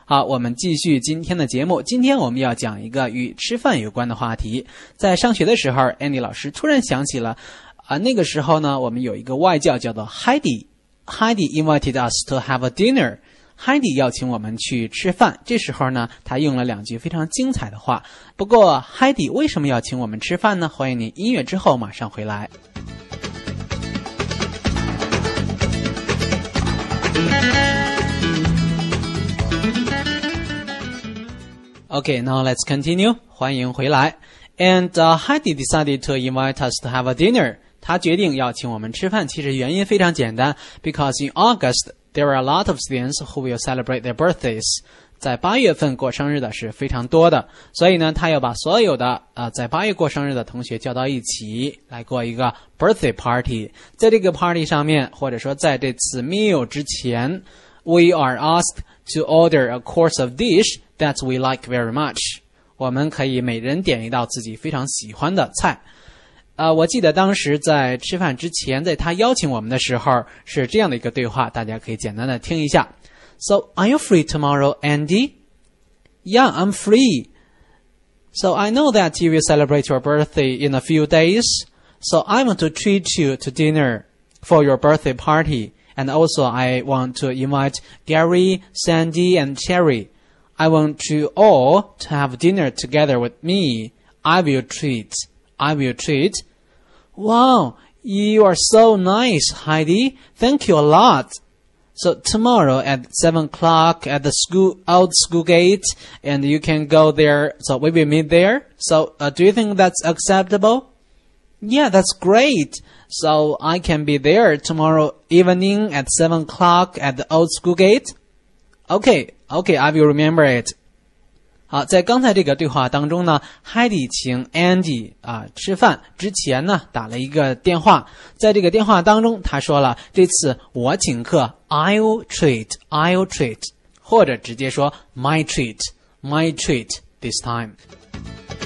好，我们继续今天的节目。今天我们要讲一个与吃饭有关的话题。在上学的时候 Andy 老师突然想起了那个时候呢，我们有一个外教叫做 Heidi。Heidi invited us to have a dinner。 Heidi 邀请我们去吃饭。这时候呢，他用了2句非常精彩的话。不过 Heidi 为什么要请我们吃饭呢？欢迎你音乐之后马上回来。Okay, now let's continue. 欢迎回来。And Heidi decided to invite us to have a dinner. 他决定要请我们吃饭，其实原因非常简单 because in August, there are a lot of students who will celebrate their birthdays. 在8月份过生日的是非常多的，所以呢，他要把所有的在8月过生日的同学叫到一起，来过一个 birthday party. 在这个 party 上面，或者说在这次 meal 之前 we are asked to order a course of dish that we like very much. 我们可以每人点一道自己非常喜欢的菜。我记得当时在吃饭之前，在他邀请我们的时候，是这样的一个对话，大家可以简单的听一下。So, are you free tomorrow, Andy? Yeah, I'm free. So, I know that you will celebrate your birthday in a few days. So, I want to treat you to dinner for your birthday party. And also, I want to invite Gary, Sandy, and Cherry. I want you all to have dinner together with me. I will treat. Wow, you are so nice, Heidi. Thank you a lot. So tomorrow at 7 o'clock at the old school gate, and you can go there. So we will meet there. So do you think that's acceptable? Yeah, that's great. So I can be there tomorrow evening at 7 o'clock at the old school gate? Okay, I will remember it. 好，在刚才这个对话当中呢 Heidi 请 Andy 吃饭之前呢打了一个电话，在这个电话当中他说了，这次我请客 I'll treat 或者直接说 my treat this time。